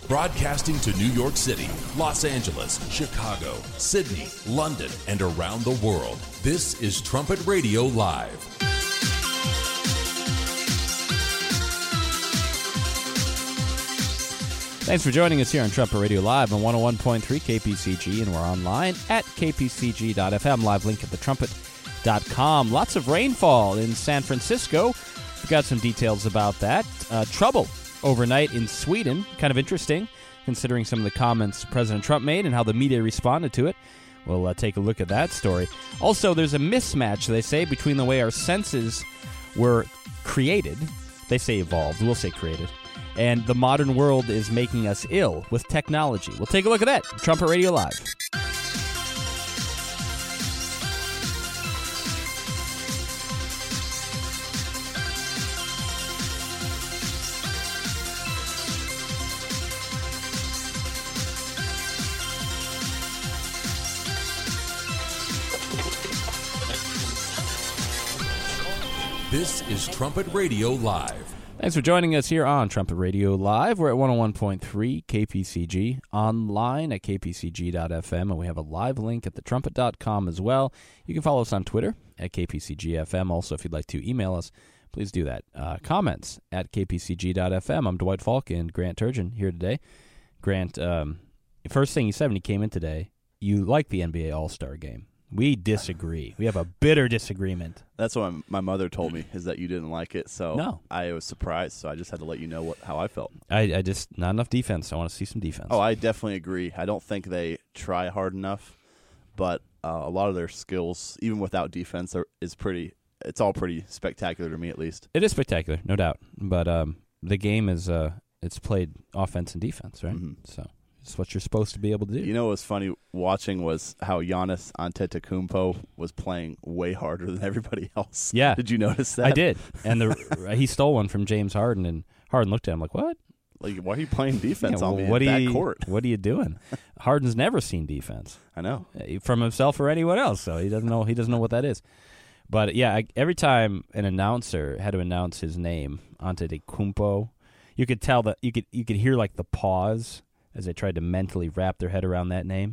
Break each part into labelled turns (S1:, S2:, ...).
S1: Broadcasting to New York City, Los Angeles, Chicago, Sydney, London, and around the world. This is Trumpet Radio Live.
S2: Thanks for joining us here on Trumpet Radio Live on 101.3 KPCG, and we're online at kpcg.fm. Live link at thetrumpet.com. Lots of rainfall in San Francisco. We've got some details about that. Trouble overnight in Sweden. Kind of interesting, considering some of the comments President Trump made and how the media responded to it. We'll take a look at that story. Also, there's a mismatch, they say, between the way our senses were created. They say evolved. We'll say created. And the modern world is making us ill with technology. We'll take a look at that. Trumpet Radio Live.
S1: This is Trumpet Radio Live.
S2: Thanks for joining us here on Trumpet Radio Live. We're at 101.3 KPCG, online at kpcg.fm, and we have a live link at thetrumpet.com as well. You can follow us on Twitter at kpcgfm. Also, if you'd like to email us, please do that. Comments at kpcg.fm. I'm Dwight Falk and Grant Turgeon here today. Grant, first thing you said when you came in today, you like the NBA All-Star Game. We disagree. We have a bitter disagreement.
S3: That's what my mother told me, is that you didn't like it. So
S2: No.
S3: I was surprised, so I just had to let you know how I felt.
S2: I just, not enough defense. I want to see some defense.
S3: Oh, I definitely agree. I don't think they try hard enough, but a lot of their skills, even without defense, it's all pretty spectacular to me, at least.
S2: It is spectacular, no doubt. But the game is, it's played offense and defense, right?
S3: Mm-hmm.
S2: So it's what you're supposed to be able to do.
S3: You know what was funny watching was how Giannis Antetokounmpo was playing way harder than everybody else.
S2: Yeah.
S3: Did you notice that?
S2: I did. And he stole one from James Harden, and Harden looked at him like, what?
S3: Like, why are you playing defense
S2: Yeah,
S3: on me
S2: what
S3: in
S2: are
S3: that
S2: you,
S3: court?
S2: What are you doing? Harden's never seen defense
S3: I know.
S2: from himself or anyone else, so he doesn't know what that is. But yeah, every time an announcer had to announce his name, Antetokounmpo, you could tell that you could hear like the pause as they tried to mentally wrap their head around that name.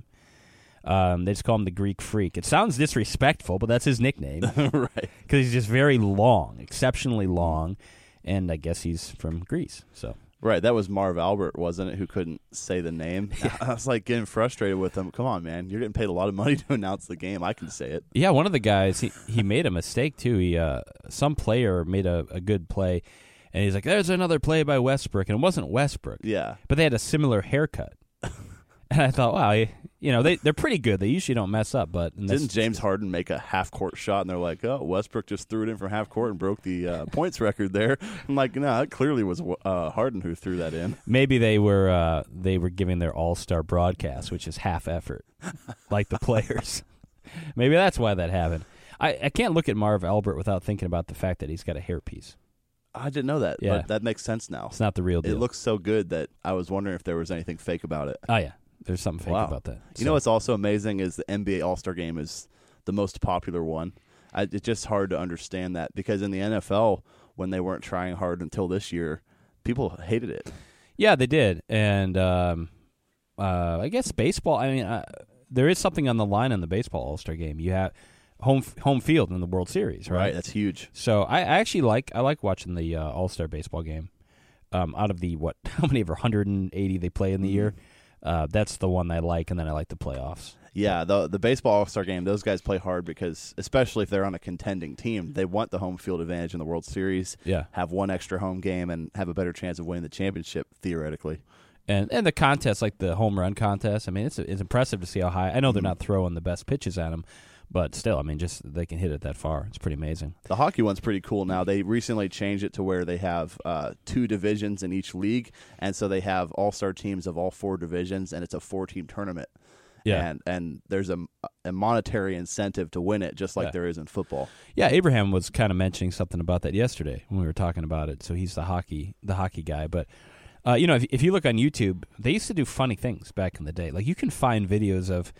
S2: They just call him the Greek Freak. It sounds disrespectful, but that's his nickname.
S3: Right.
S2: Because he's just very long, exceptionally long, and I guess he's from Greece. So
S3: Right, that was Marv Albert, wasn't it, who couldn't say the name? Yeah. I was like getting frustrated with him. Come on, man. You're getting paid a lot of money to announce the game. I can say it.
S2: yeah, one of the guys, he made a mistake, too. Some player made a good play, and he's like, there's another play by Westbrook, and it wasn't Westbrook.
S3: Yeah.
S2: But they had a similar haircut. And I thought, wow, they're pretty good. They usually don't mess up. But
S3: Didn't James Harden make a half-court shot, and they're like, oh, Westbrook just threw it in from half-court and broke the points record there? I'm like, no, it clearly was Harden who threw that in.
S2: Maybe they were giving their all-star broadcast, which is half effort, like the players. Maybe that's why that happened. I can't look at Marv Albert without thinking about the fact that he's got a hairpiece.
S3: I didn't know that,
S2: Yeah.
S3: but that makes sense now.
S2: It's not the real deal.
S3: It looks so good that I was wondering if there was anything fake about it.
S2: Oh, yeah. There's something fake
S3: Wow.
S2: about that.
S3: You know what's also amazing is the NBA All-Star Game is the most popular one. It's just hard to understand that because in the NFL, when they weren't trying hard until this year, people hated it.
S2: Yeah, they did. And I guess baseball, there is something on the line in the baseball All-Star Game. You have home field in the World Series, right?
S3: Right, that's huge.
S2: So I actually like watching the All-Star baseball game. Out of the, how many of 180 they play in the year? That's the one I like, and then I like the playoffs.
S3: Yeah, the baseball All-Star Game, those guys play hard because, especially if they're on a contending team, they want the home field advantage in the World Series,
S2: Yeah.
S3: have one extra home game, and have a better chance of winning the championship, theoretically.
S2: And the contest, like the home run contest, it's impressive to see how high. I know they're not throwing the best pitches at them, but still, just they can hit it that far. It's pretty amazing.
S3: The hockey one's pretty cool now. They recently changed it to where they have 2 divisions in each league, and so they have all-star teams of all 4 divisions, and it's a 4-team tournament.
S2: Yeah.
S3: And there's a monetary incentive to win it, just like there is in football.
S2: Yeah, Abraham was kind of mentioning something about that yesterday when we were talking about it. So he's the hockey guy. But, if you look on YouTube, they used to do funny things back in the day. Like you can find videos of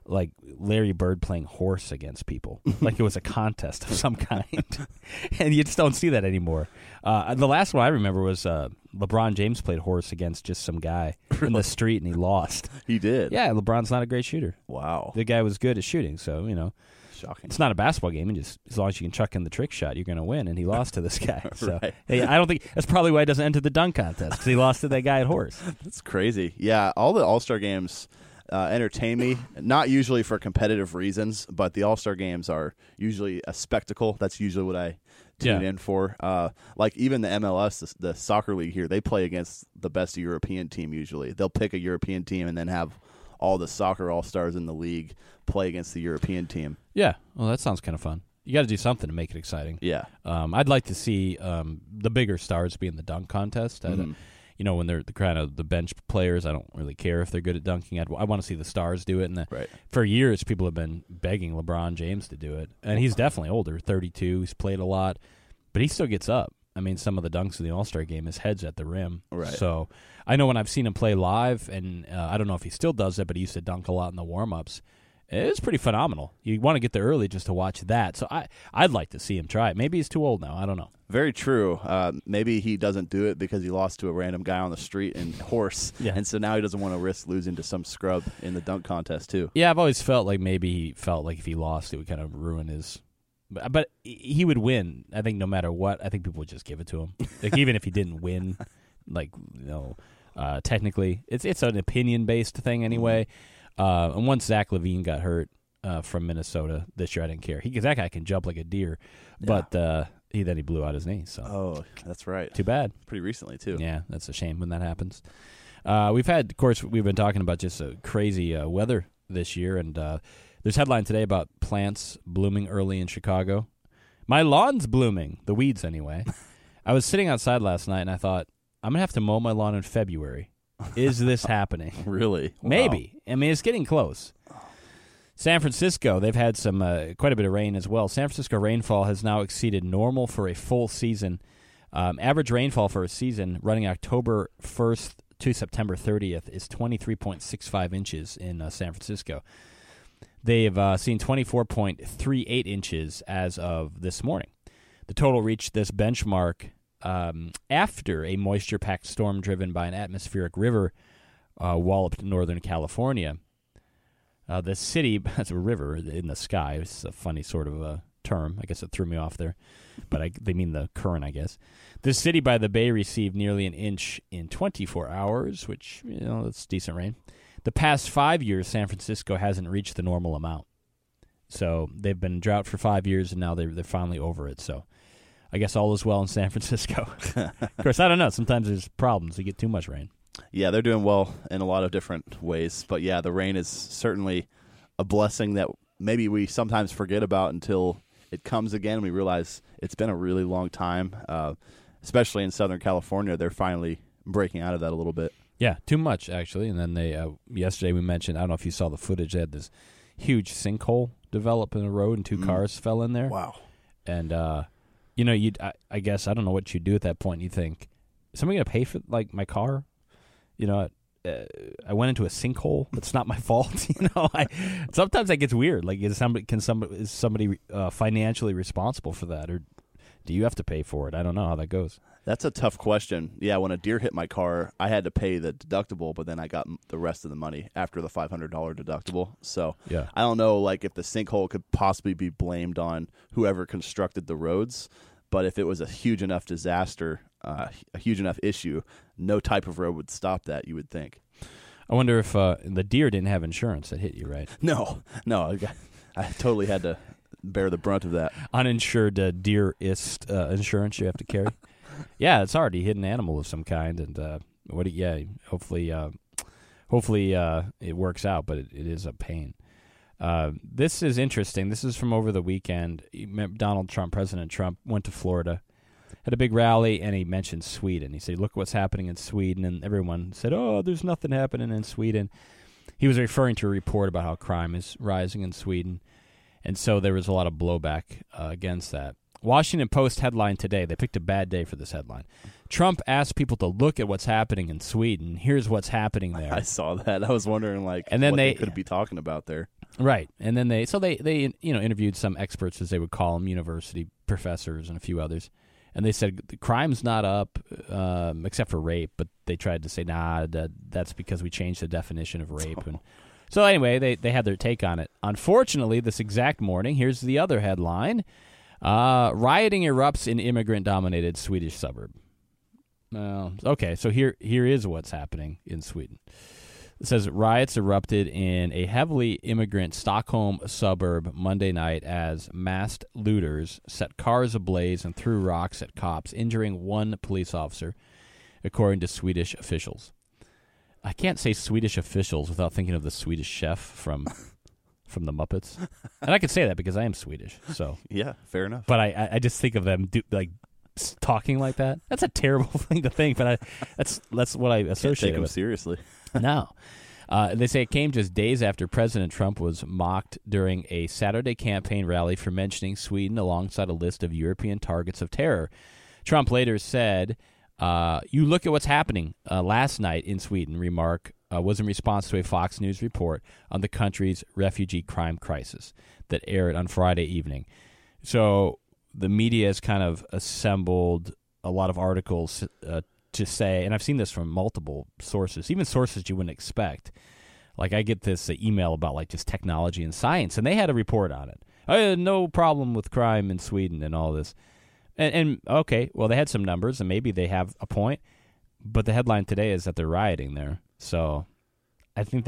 S2: like Larry Bird playing horse against people, like it was a contest of some kind, and you just don't see that anymore. The last one I remember was LeBron James played horse against just some guy in the street, and he lost.
S3: He did?
S2: Yeah, LeBron's not a great shooter.
S3: Wow.
S2: The guy was good at shooting, so,
S3: Shocking.
S2: it's not a basketball game, and just as long as you can chuck in the trick shot, you're going to win, and he lost to this guy. So
S3: Right.
S2: hey, I don't think that's probably why he doesn't enter the dunk contest, because he lost to that guy at horse.
S3: That's crazy. Yeah, all the All-Star games entertain me, not usually for competitive reasons, but the All-Star games are usually a spectacle. That's usually what I tune in for. Like even the MLS, the soccer league here, they play against the best European team usually. They'll pick a European team and then have all the soccer All-Stars in the league play against the European team.
S2: Yeah, well, that sounds kind of fun. You got to do something to make it exciting.
S3: Yeah.
S2: I'd like to see the bigger stars be in the dunk contest. When they're the kind of the bench players, I don't really care if they're good at dunking. I want to see the stars do it. And
S3: Right.
S2: For years, people have been begging LeBron James to do it. And he's definitely older, 32. He's played a lot. But he still gets up. I mean, some of the dunks in the All-Star game, his head's at the rim.
S3: Right.
S2: So I know when I've seen him play live, and I don't know if he still does it, but he used to dunk a lot in the warm-ups. It's pretty phenomenal. You want to get there early just to watch that. So I'd like to see him try it. Maybe he's too old now. I don't know.
S3: Very true. Maybe he doesn't do it because he lost to a random guy on the street in horse, and so now he doesn't want to risk losing to some scrub in the dunk contest too.
S2: Yeah, I've always felt like maybe he felt like if he lost, it would kind of ruin his. But he would win. I think no matter what, I think people would just give it to him. Like even if he didn't win, technically, it's an opinion-based thing anyway. And once Zach LaVine got hurt from Minnesota this year, I didn't care. That guy can jump like a deer, but he blew out his knee. So
S3: that's right.
S2: Too bad.
S3: Pretty recently too.
S2: Yeah, that's a shame when that happens. We've been talking about just crazy weather this year, and there's a headline today about plants blooming early in Chicago. My lawn's blooming, the weeds anyway. I was sitting outside last night, and I thought, I'm going to have to mow my lawn in February. Is this happening?
S3: Really? Wow.
S2: Maybe. I mean, it's getting close. San Francisco, they've had some quite a bit of rain as well. San Francisco rainfall has now exceeded normal for a full season. Average rainfall for a season running October 1st to September 30th is 23.65 inches in San Francisco. They've seen 24.38 inches as of this morning. The total reached this benchmark after a moisture-packed storm driven by an atmospheric river walloped northern California. The city, that's a river in the sky. It's a funny sort of a term. I guess it threw me off there. But they mean the current, I guess. The city by the bay received nearly an inch in 24 hours, which, that's decent rain. The past 5 years, San Francisco hasn't reached the normal amount. So they've been in drought for 5 years, and now they're finally over it. So I guess all is well in San Francisco. Of course, I don't know. Sometimes there's problems. You get too much rain.
S3: Yeah, they're doing well in a lot of different ways. But, yeah, the rain is certainly a blessing that maybe we sometimes forget about until it comes again and we realize it's been a really long time, especially in Southern California. They're finally breaking out of that a little bit.
S2: Yeah, too much, actually. And then they yesterday we mentioned, I don't know if you saw the footage, they had this huge sinkhole develop in the road and two cars fell in there.
S3: Wow.
S2: And, I guess, I don't know what you'd do at that point. You think, is somebody going to pay for, my car? I went into a sinkhole. It's not my fault. Sometimes that gets weird. Like, is somebody financially responsible for that, or do you have to pay for it? I don't know how that goes.
S3: That's a tough question. Yeah, when a deer hit my car, I had to pay the deductible, but then I got the rest of the money after the $500 deductible. So
S2: yeah.
S3: I don't know, if the sinkhole could possibly be blamed on whoever constructed the roads, but if it was a huge enough disaster, a huge enough issue, no type of road would stop that, you would think.
S2: I wonder if the deer didn't have insurance that hit you, right?
S3: No, I totally had to bear the brunt of that.
S2: Uninsured deerist insurance you have to carry. Yeah, it's hard. You hit an animal of some kind, and hopefully it works out, but it is a pain. This is interesting. This is from over the weekend. President Trump went to Florida, had a big rally, and he mentioned Sweden. He said, look what's happening in Sweden, and everyone said, oh, there's nothing happening in Sweden. He was referring to a report about how crime is rising in Sweden, and so there was a lot of blowback against that. Washington Post headline today. They picked a bad day for this headline. Trump asked people to look at what's happening in Sweden. Here's what's happening there.
S3: I saw that. I was wondering,
S2: and then
S3: what they could be talking about there.
S2: Right. And then they interviewed some experts, as they would call them, university professors and a few others. And they said the crime's not up except for rape, but they tried to say, that's because we changed the definition of rape. And so anyway, they had their take on it. Unfortunately, this exact morning, here's the other headline. Rioting erupts in immigrant-dominated Swedish suburb. Okay, so here is what's happening in Sweden. It says riots erupted in a heavily immigrant Stockholm suburb Monday night as masked looters set cars ablaze and threw rocks at cops, injuring one police officer, according to Swedish officials. I can't say Swedish officials without thinking of the Swedish chef from the Muppets. And I can say that because I am Swedish. So
S3: yeah, fair enough.
S2: But I just think of them talking like that. That's a terrible thing to think, but that's what I associate
S3: Can't take them
S2: with.
S3: Seriously.
S2: No. They say it came just days after President Trump was mocked during a Saturday campaign rally for mentioning Sweden alongside a list of European targets of terror. Trump later said, you look at what's happening last night in Sweden, remark was in response to a Fox News report on the country's refugee crime crisis that aired on Friday evening. So the media has kind of assembled a lot of articles to say, and I've seen this from multiple sources, even sources you wouldn't expect. Like I get this email about like just technology and science, and they had a report on it. No problem with crime in Sweden and all this. And okay, well, they had some numbers, and maybe they have a point, but the headline today is that they're rioting there. So I think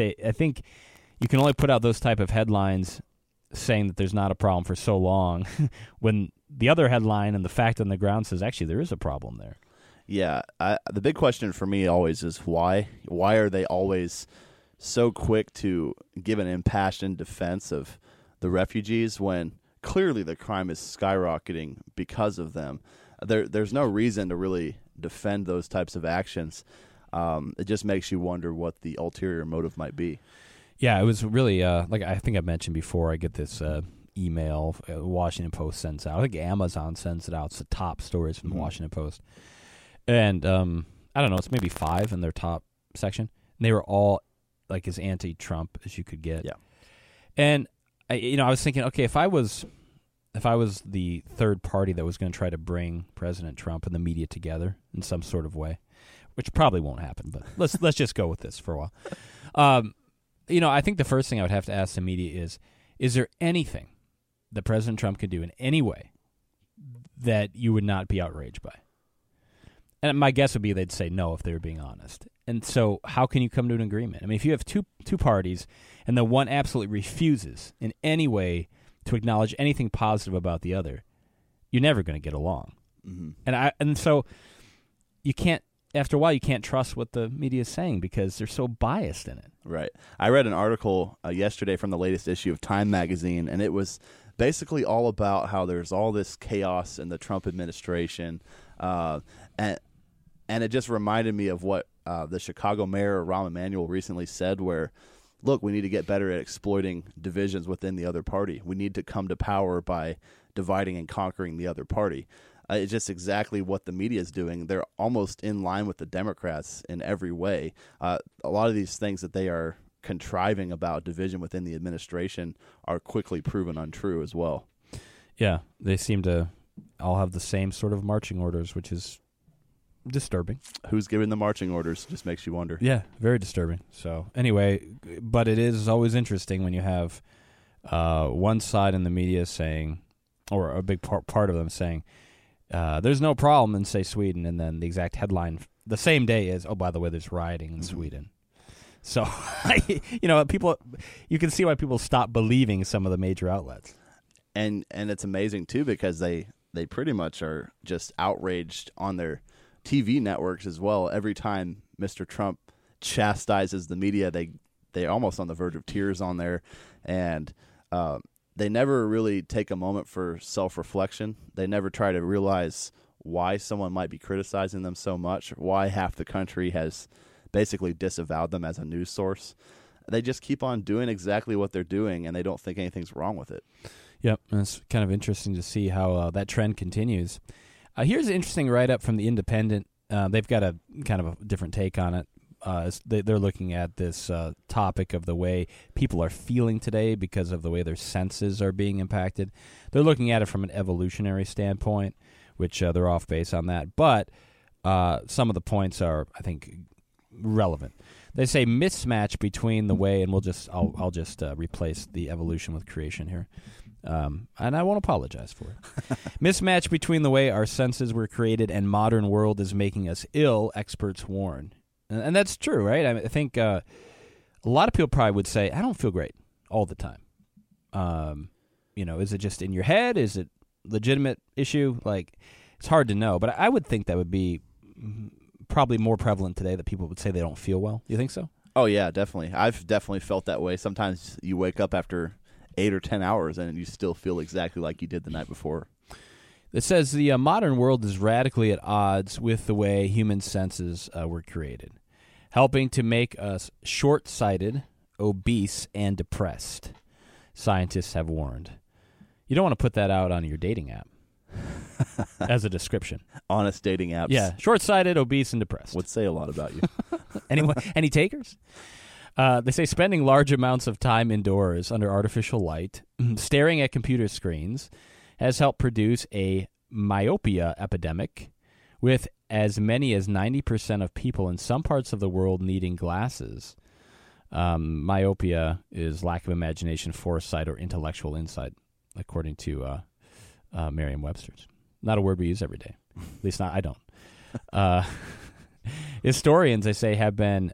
S2: you can only put out those type of headlines saying that there's not a problem for so long when the other headline and the fact on the ground says actually there is a problem there.
S3: Yeah, the big question for me always is why? Why are they always so quick to give an impassioned defense of the refugees when clearly the crime is skyrocketing because of them? There's no reason to really defend those types of actions. It just makes you wonder what the ulterior motive might be.
S2: Yeah, it was really, like I think I mentioned before, I get this email Washington Post sends out. I think Amazon sends it out. It's the top stories from the Washington Post. And I don't know, it's maybe 5 in their top section. And they were all like as anti-Trump as you could get.
S3: Yeah.
S2: And I was thinking, okay, if I was the third party that was going to try to bring President Trump and the media together in some sort of way, which probably won't happen, but let's just go with this for a while. I think the first thing I would have to ask the media is there anything that President Trump can do in any way that you would not be outraged by? And my guess would be they'd say no if they were being honest. And so how can you come to an agreement? I mean, if you have two parties and the one absolutely refuses in any way to acknowledge anything positive about the other, you're never going to get along. Mm-hmm. And so you can't, after a while, you can't trust what the media is saying because they're so biased in it. Right.
S3: I read an article yesterday from the latest issue of Time magazine, and it was basically all about how there's all this chaos in the Trump administration, and it just reminded me of what the Chicago mayor, Rahm Emanuel, recently said, where, look, we need to get better at exploiting divisions within the other party. We need to come to power by dividing and conquering the other party. It's just exactly what the media is doing. They're almost in line with the Democrats in every way. A lot of these things that they are contriving about division within the administration are quickly proven untrue as well.
S2: Yeah, they seem to all have the same sort of marching orders, which is disturbing.
S3: Who's giving the marching orders just makes you wonder.
S2: Yeah, very disturbing. So anyway, but it is always interesting when you have one side in the media saying, or a big part of them saying, there's no problem in, say, Sweden, and then the exact headline the same day is, oh, by the way, there's rioting in Sweden. So, people, you can see why people stop believing some of the major outlets.
S3: And it's amazing, too, because they pretty much are just outraged on their TV networks as well. Every time Mr. Trump chastises the media, they're almost on the verge of tears on there. And they never really take a moment for self-reflection. They never try to realize why someone might be criticizing them so much, why half the country has basically disavowed them as a news source. They just keep on doing exactly what they're doing, and they don't think anything's wrong with it.
S2: Yep, and it's kind of interesting to see how that trend continues. Here's an interesting write-up from The Independent. They've got a kind of a different take on it. They're looking at this topic of the way people are feeling today because of the way their senses are being impacted. They're looking at it from an evolutionary standpoint, which they're off base on that. But some of the points are, I think, relevant. They say mismatch between the way, and I'll just replace the evolution with creation here. And I won't apologize for it. Mismatch between the way our senses were created and modern world is making us ill, experts warn. And that's true, right? I think a lot of people probably would say, I don't feel great all the time. Is it just in your head? Is it legitimate issue? Like, it's hard to know. But I would think that would be probably more prevalent today, that people would say they don't feel well. You think so?
S3: Oh, yeah, definitely. I've definitely felt that way. Sometimes you wake up after 8 or 10 hours and you still feel exactly like you did the night before.
S2: It says the modern world is radically at odds with the way human senses were created, helping to make us short-sighted, obese, and depressed. Scientists have warned. You don't want to put that out on your dating app as a description.
S3: Honest dating apps.
S2: Yeah, short-sighted, obese, and depressed.
S3: Would say a lot about you.
S2: Any takers? They say spending large amounts of time indoors under artificial light, staring at computer screens, has helped produce a myopia epidemic, with as many as 90% of people in some parts of the world needing glasses. Myopia is lack of imagination, foresight, or intellectual insight, according to Merriam-Webster's. Not a word we use every day. At least I don't. Historians, they say, have been...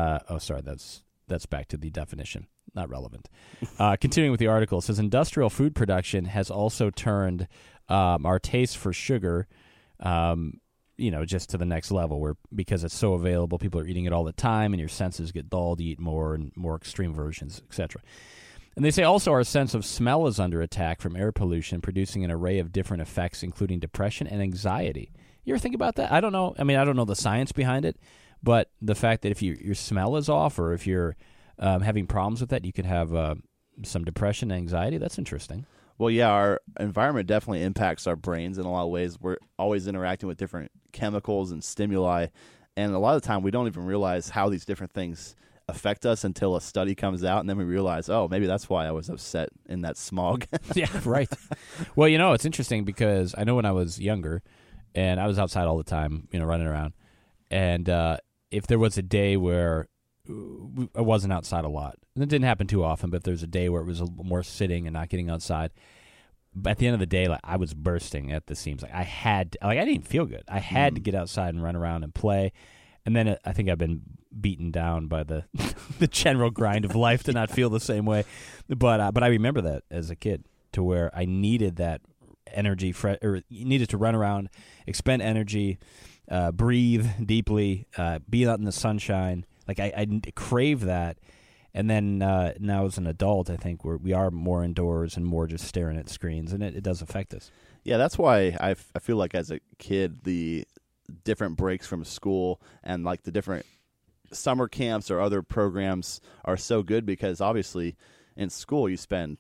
S2: That's back to the definition. Not relevant. Continuing with the article, it says industrial food production has also turned our taste for sugar, just to the next level, where because it's so available, people are eating it all the time, and your senses get dulled, you eat more and more extreme versions, etc. And they say also our sense of smell is under attack from air pollution, producing an array of different effects, including depression and anxiety. You ever think about that? I don't know. I mean, I don't know the science behind it. But the fact that if your smell is off, or if you're having problems with that, you could have some depression and anxiety. That's interesting.
S3: Well, yeah, our environment definitely impacts our brains in a lot of ways. We're always interacting with different chemicals and stimuli, and a lot of the time we don't even realize how these different things affect us until a study comes out, and then we realize, oh, maybe that's why I was upset in that smog.
S2: Yeah, right. Well, it's interesting because I know when I was younger, and I was outside all the time, running around, and if there was a day where I wasn't outside a lot, and it didn't happen too often, but if there's a day where it was a little more sitting and not getting outside, but at the end of the day, like, I was bursting at the seams. Like, I didn't feel good. I had to get outside and run around and play. And then I think I've been beaten down by the the general grind of life to not feel the same way. But I remember that as a kid, to where I needed that energy, or needed to run around, expend energy, breathe deeply, be out in the sunshine. Like, I crave that. And then now as an adult, I think we are more indoors and more just staring at screens, and it does affect us.
S3: Yeah, that's why I feel like as a kid, the different breaks from school and like the different summer camps or other programs are so good, because obviously in school you spend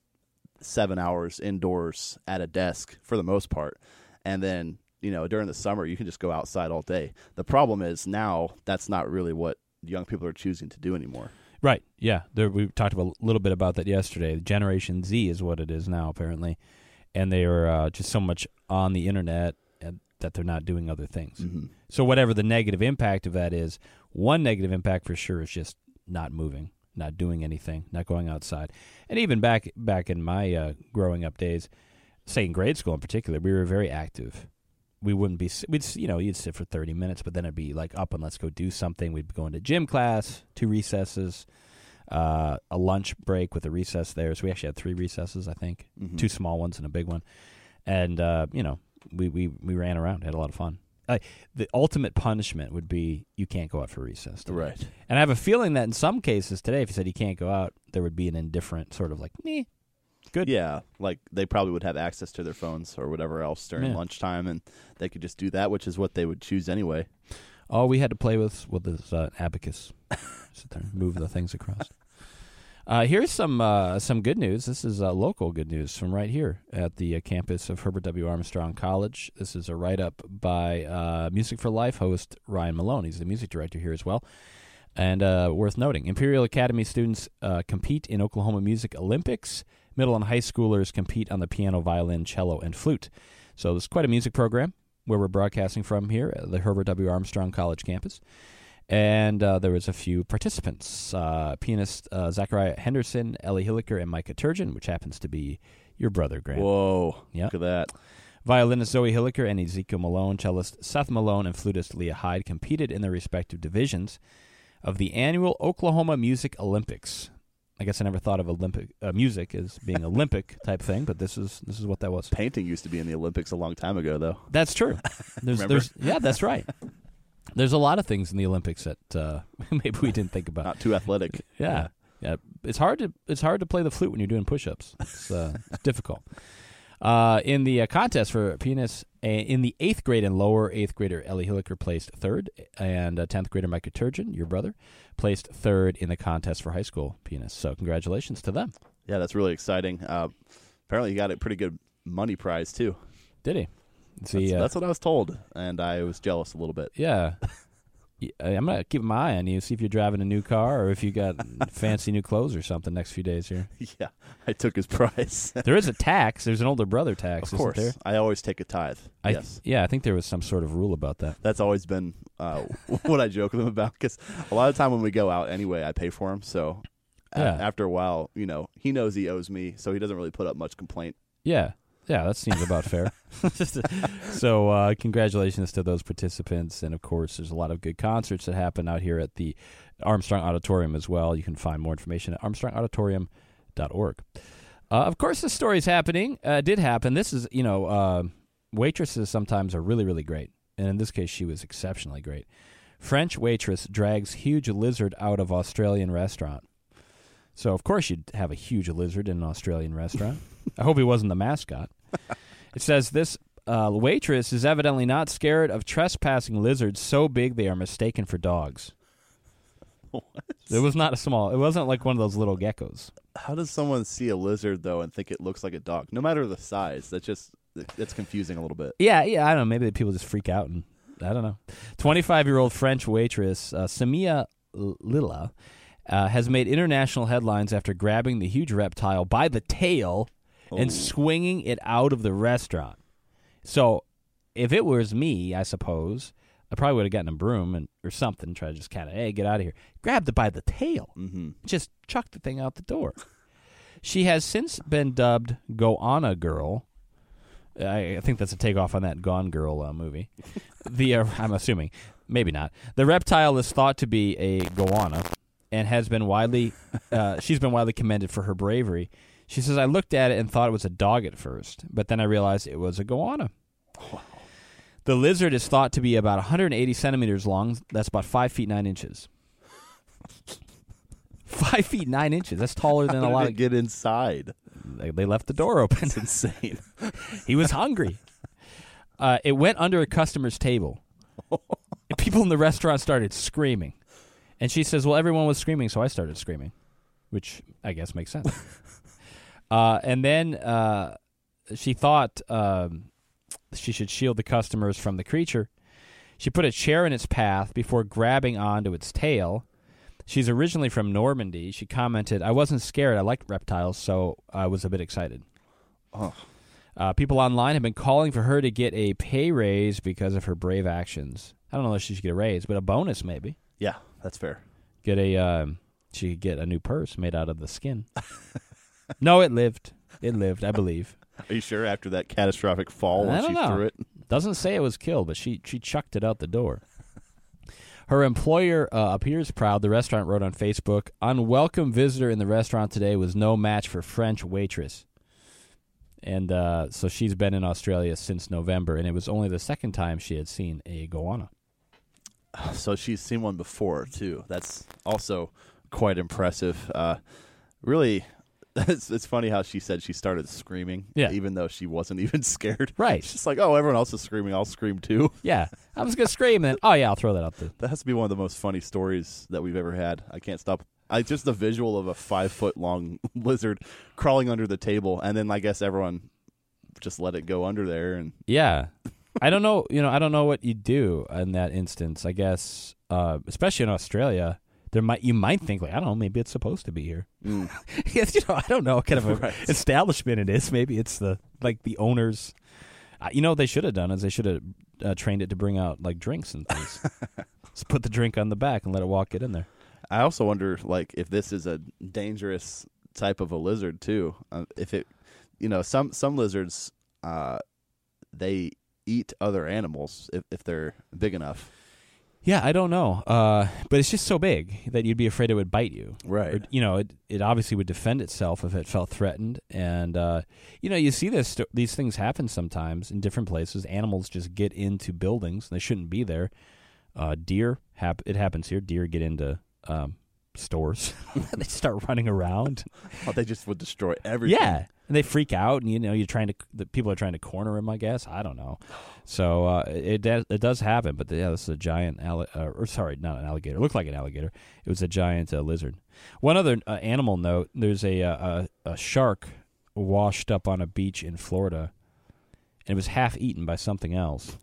S3: 7 hours indoors at a desk for the most part, and then during the summer you can just go outside all day. The problem is now that's not really what young people are choosing to do anymore.
S2: Right. Yeah. We talked a little bit about that yesterday. Generation Z is what it is now, apparently, and they are just so much on the internet that they're not doing other things. Mm-hmm. So whatever the negative impact of that is, one negative impact for sure is just not moving, not doing anything, not going outside. And even back in my growing up days, say in grade school in particular, we were very active. We wouldn't be, you'd sit for 30 minutes, but then it'd be like up and let's go do something. We'd go into gym class, 2 recesses, a lunch break with a recess there. So we actually had 3 recesses, I think, 2 small ones and a big one. And, we ran around, had a lot of fun. The ultimate punishment would be you can't go out for recess today.
S3: Right.
S2: And I have a feeling that in some cases today, if you said you can't go out, there would be an indifferent sort of like, meh. Good.
S3: Yeah, like they probably would have access to their phones or whatever else during lunchtime, and they could just do that, which is what they would choose anyway. All
S2: we had to play with this abacus. Sit there and move the things across. Here's some good news. This is local good news from right here at the campus of Herbert W. Armstrong College. This is a write-up by Music for Life host Ryan Malone. He's the music director here as well. And worth noting, Imperial Academy students compete in Oklahoma Music Olympics. Middle and high schoolers compete on the piano, violin, cello, and flute. So this is quite a music program where we're broadcasting from here at the Herbert W. Armstrong College campus. And there was a few participants, pianist Zachariah Henderson, Ellie Hilliker, and Micah Turgeon, which happens to be your brother, Grant.
S3: Whoa,
S2: yep.
S3: Look at that.
S2: Violinist Zoe Hilliker and Ezekiel Malone, cellist Seth Malone, and flutist Leah Hyde competed in their respective divisions of the annual Oklahoma Music Olympics. I guess I never thought of Olympic music as being Olympic type thing, but this is what that was.
S3: Painting used to be in the Olympics a long time ago, though.
S2: That's true. Yeah, that's right. There's a lot of things in the Olympics that maybe we didn't think about.
S3: Not too athletic.
S2: Yeah. It's hard to play the flute when you're doing push-ups. It's difficult. In the contest for pianists, in the 8th grade and lower, 8th grader Ellie Hilliker placed 3rd, and 10th grader Micah Turgeon, your brother, placed 3rd in the contest for high school pianists. So congratulations to them.
S3: Yeah, that's really exciting. Apparently he got a pretty good money prize, too.
S2: Did he?
S3: That's what I was told, and I was jealous a little bit.
S2: Yeah. I'm going to keep my eye on you, see if you're driving a new car or if you got fancy new clothes or something next few days here.
S3: Yeah, I took his prize.
S2: There is a tax. There's an older brother tax,
S3: of course.
S2: Isn't there?
S3: I always take a tithe. Yes.
S2: I think there was some sort of rule about that.
S3: That's always been what I joke with him about, because a lot of time when we go out anyway, I pay for him. So after a while, he knows he owes me, so he doesn't really put up much complaint.
S2: Yeah. Yeah, that seems about fair. So congratulations to those participants. And, of course, there's a lot of good concerts that happen out here at the Armstrong Auditorium as well. You can find more information at armstrongauditorium.org. Of course, this story's happening. Did happen. This is, waitresses sometimes are really, really great. And in this case, she was exceptionally great. French waitress drags huge lizard out of Australian restaurant. So, of course, you'd have a huge lizard in an Australian restaurant. I hope he wasn't the mascot. It says this waitress is evidently not scared of trespassing lizards so big they are mistaken for dogs.
S3: What?
S2: It wasn't like one of those little geckos.
S3: How does someone see a lizard, though, and think it looks like a dog? No matter the size, that's confusing a little bit.
S2: Yeah, I don't know. Maybe people just freak out, and I don't know. 25-year-old French waitress Samia Lilla has made international headlines after grabbing the huge reptile by the tail and swinging it out of the restaurant. So if it was me, I suppose, I probably would have gotten a broom or something, try to just kind of, hey, get out of here. Grabbed it by the tail. Mm-hmm. Just chucked the thing out the door. She has since been dubbed Goanna Girl. I think that's a takeoff on that Gone Girl movie. I'm assuming. Maybe not. The reptile is thought to be a goanna and has been she's been widely commended for her bravery. She says, I looked at it and thought it was a dog at first, but then I realized it was a goanna. Wow. The lizard is thought to be about 180 centimeters long. That's about 5 feet 9 inches. 5 feet 9 inches. That's taller than
S3: How
S2: a lot
S3: did it get inside?
S2: They left the door open.
S3: That's insane.
S2: He was hungry. It went under a customer's table. People in the restaurant started screaming. And she says, well, everyone was screaming, so I started screaming, which I guess makes sense. And then she thought she should shield the customers from the creature. She put a chair in its path before grabbing onto its tail. She's originally from Normandy. She commented, I wasn't scared. I liked reptiles, so I was a bit excited.
S3: Oh.
S2: People online have been calling for her to get a pay raise because of her brave actions. I don't know if she should get a raise, but a bonus maybe.
S3: Yeah, that's fair.
S2: She could get a new purse made out of the skin. No, it lived. It lived, I believe.
S3: Are you sure after that catastrophic fall when she threw it?
S2: Doesn't say it was killed, but she chucked it out the door. Her employer appears proud. The restaurant wrote on Facebook, unwelcome visitor in the restaurant today was no match for French waitress. And so she's been in Australia since November, and it was only the second time she had seen a goanna.
S3: So she's seen one before, too. That's also quite impressive. Really, it's funny how she said she started screaming, even though she wasn't even scared.
S2: Right.
S3: She's just like, oh, everyone else is screaming, I'll scream too.
S2: Yeah. I was going to scream, and then, oh, yeah, I'll throw that out there.
S3: That has to be one of the most funny stories that we've ever had. I can't stop Just the visual of a 5-foot-long lizard crawling under the table, and then I guess everyone just let it go under there. And
S2: yeah, I don't know. I don't know what you do in that instance. I guess, especially in Australia, you might think like, I don't know, maybe it's supposed to be here. Yes, I don't know what kind of establishment it is. Maybe it's the owners. They should have done is they should have trained it to bring out like drinks and things. Just put the drink on the back and let it get in there.
S3: I also wonder, if this is a dangerous type of a lizard too. If it, some lizards, they eat other animals if they're big enough.
S2: Yeah, I don't know, but it's just so big that you'd be afraid it would bite you.
S3: Right.
S2: Or, it obviously would defend itself if it felt threatened, and you see these things happen sometimes in different places. Animals just get into buildings; they shouldn't be there. Deer, it happens here. Deer get into stores. They start running around.
S3: Oh, they just would destroy everything.
S2: Yeah, and they freak out, and the people are trying to corner them. I guess I don't know. So it does happen, but this is a giant not an alligator. It looked like an alligator. It was a giant lizard. One other animal note: there's a shark washed up on a beach in Florida, and it was half eaten by something else.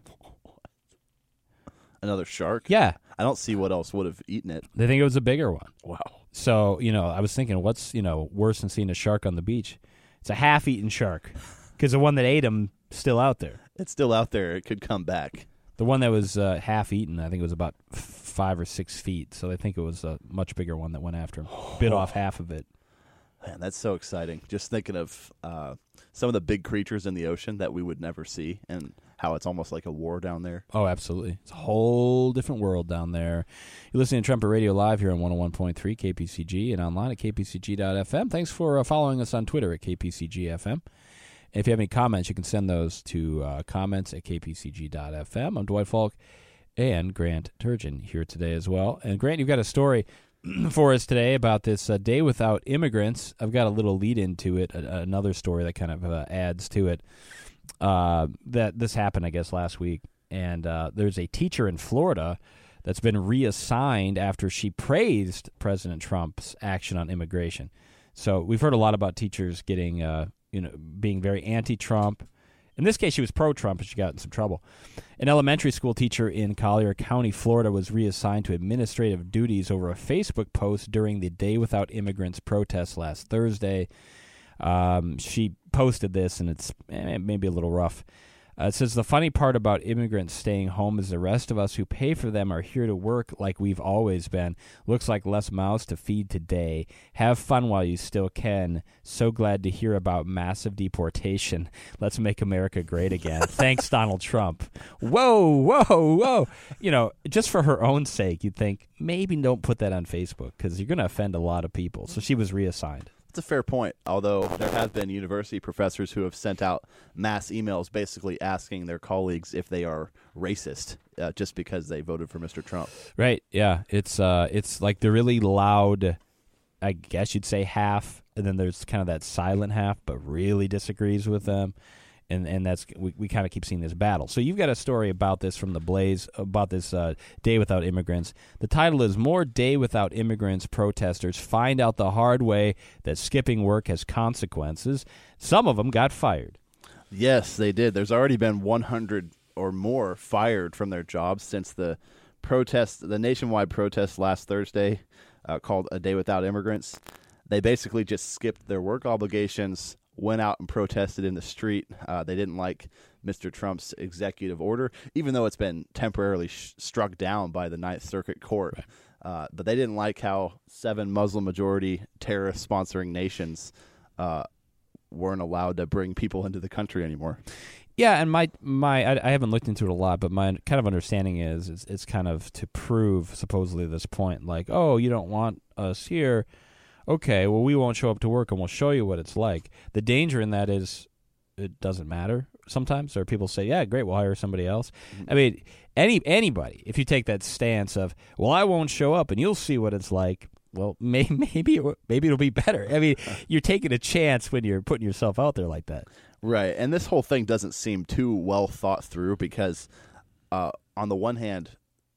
S3: Another shark?
S2: Yeah.
S3: I don't see what else would have eaten it.
S2: They think it was a bigger one.
S3: Wow.
S2: So, I was thinking, what's, worse than seeing a shark on the beach? It's a half-eaten shark because the one that ate him still out there.
S3: It's still out there. It could come back.
S2: The one that was half-eaten, I think it was about 5 or 6 feet. So they think it was a much bigger one that went after him. Bit off half of it.
S3: Man, that's so exciting. Just thinking of some of the big creatures in the ocean that we would never see and how it's almost like a war down there.
S2: Oh, absolutely. It's a whole different world down there. You're listening to Trumpet Radio Live here on 101.3 KPCG and online at kpcg.fm. Thanks for following us on Twitter at KPCGFM. If you have any comments, you can send those to comments at kpcg.fm. I'm Dwight Falk and Grant Turgeon here today as well. And Grant, you've got a story for us today about this Day Without Immigrants. I've got a little lead into it, another story that kind of adds to it. That this happened, I guess, last week. And there's a teacher in Florida that's been reassigned after she praised President Trump's action on immigration. So we've heard a lot about teachers getting, being very anti-Trump. In this case, she was pro-Trump, but she got in some trouble. An elementary school teacher in Collier County, Florida, was reassigned to administrative duties over a Facebook post during the Day Without Immigrants protest last Thursday. She posted this, and it's maybe a little rough. It says, the funny part about immigrants staying home is the rest of us who pay for them are here to work like we've always been. Looks like less mouths to feed today. Have fun while you still can. So glad to hear about massive deportation. Let's make America great again. Thanks, Donald Trump. Whoa. Just for her own sake, you'd think maybe don't put that on Facebook because you're going to offend a lot of people. So she was reassigned.
S3: It's a fair point, although there have been university professors who have sent out mass emails basically asking their colleagues if they are racist just because they voted for Mr. Trump.
S2: Right, yeah. It's like the really loud, I guess you'd say half, and then there's kind of that silent half, but really disagrees with them. And that's we kind of keep seeing this battle. So you've got a story about this from The Blaze, about this Day Without Immigrants. The title is More Day Without Immigrants Protesters Find Out the Hard Way That Skipping Work Has Consequences. Some of them got fired.
S3: Yes, they did. There's already been 100 or more fired from their jobs since the nationwide protest last Thursday called A Day Without Immigrants. They basically just skipped their work obligations, went out and protested in the street. They didn't like Mr. Trump's executive order, even though it's been temporarily struck down by the Ninth Circuit Court. Right. But they didn't like how 7 Muslim-majority terrorist-sponsoring nations weren't allowed to bring people into the country anymore.
S2: Yeah, and I haven't looked into it a lot, but my kind of understanding is it's kind of to prove, supposedly, this point, like, oh, you don't want us here. Okay, well, we won't show up to work, and we'll show you what it's like. The danger in that is it doesn't matter sometimes, or people say, yeah, great, we'll hire somebody else. Mm-hmm. I mean, anybody, if you take that stance of, well, I won't show up, and you'll see what it's like, well, maybe it'll be better. I mean, you're taking a chance when you're putting yourself out there like that.
S3: Right, and this whole thing doesn't seem too well thought through because, on the one hand,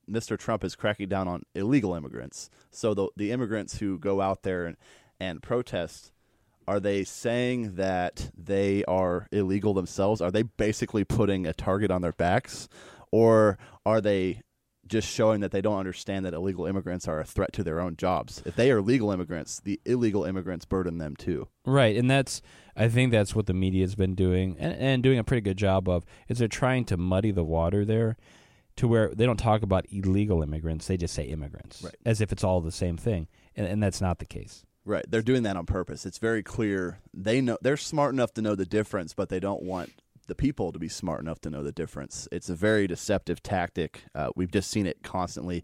S3: Mr. Trump is cracking down on illegal immigrants. So the immigrants who go out there and protest, are they saying that they are illegal themselves? Are they basically putting a target on their backs? Or are they just showing that they don't understand that illegal immigrants are a threat to their own jobs? If they are legal immigrants, the illegal immigrants burden them too.
S2: Right, and I think that's what the media's been doing, and doing a pretty good job of, is they're trying to muddy the water there to where they don't talk about illegal immigrants, they just say immigrants,
S3: right,
S2: as if it's all the same thing, and that's not the case.
S3: Right, they're doing that on purpose. It's very clear. They're smart enough to know the difference, but they don't want the people to be smart enough to know the difference. It's a very deceptive tactic. We've just seen it constantly.